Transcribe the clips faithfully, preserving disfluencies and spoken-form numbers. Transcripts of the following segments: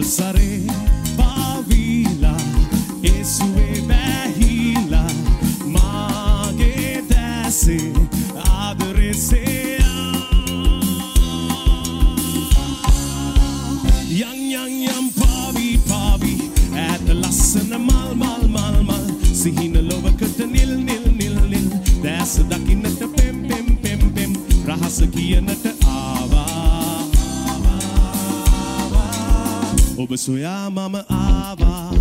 සරේ පාවිලා ඒසුවේ බැහිලා මාගේ දැසේ ආදරෙසේ යම් යම් යම් පාවි පාවි ඇත ලස්සන මල් මල් මල් මල් සිහින ලොවකට නිල් නිල් නිල් නිල් දැස දකින්නට පෙම් පෙම් පෙම් පෙම් රහස කියනට ආවා ඔබ සොයා මම ආවා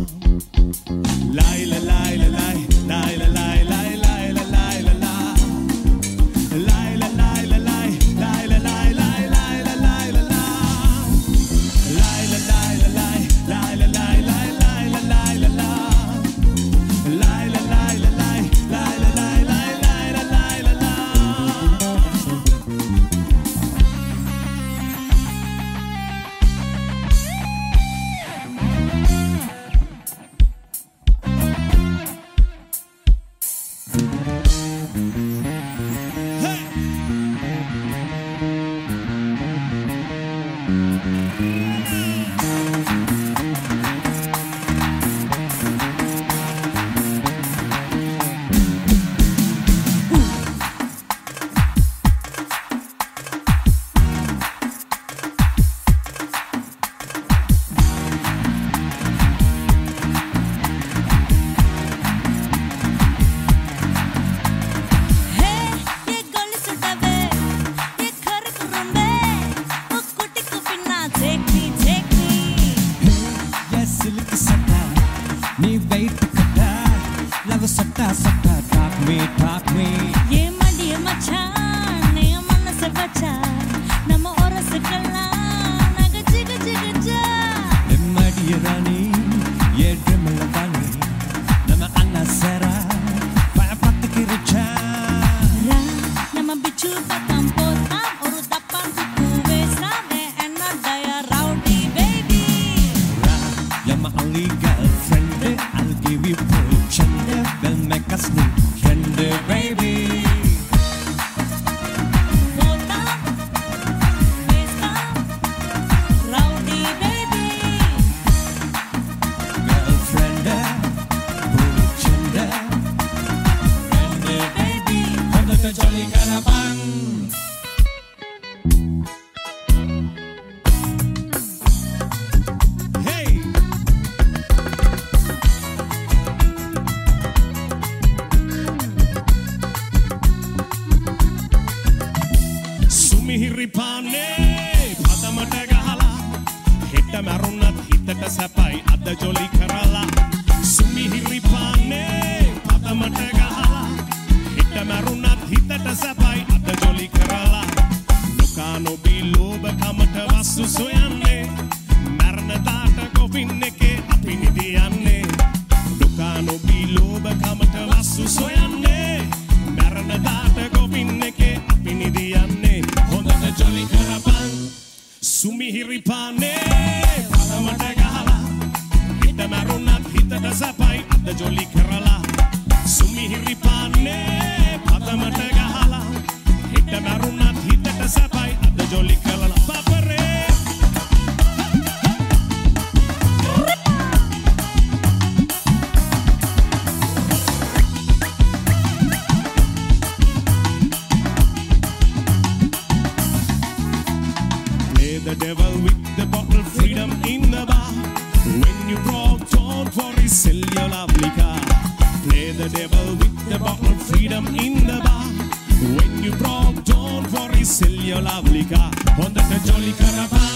ලයිල ලයිල ලයි ලයිල ලයි ලයි ලයිල ලයිල ලා ලයිල ලයිල ලයි ලයිල ලයි ලයි ලයිල ලයිල ලා ලයිල ලයිල ලයි ලයිල ලයි ලයි ලයිල ලයිල ලා ලයිල ලයිල ලයි ලයිල ලයි ලයි ලයිල ලයිල ලා Sell your lovely car, Honda Jolly Caravan.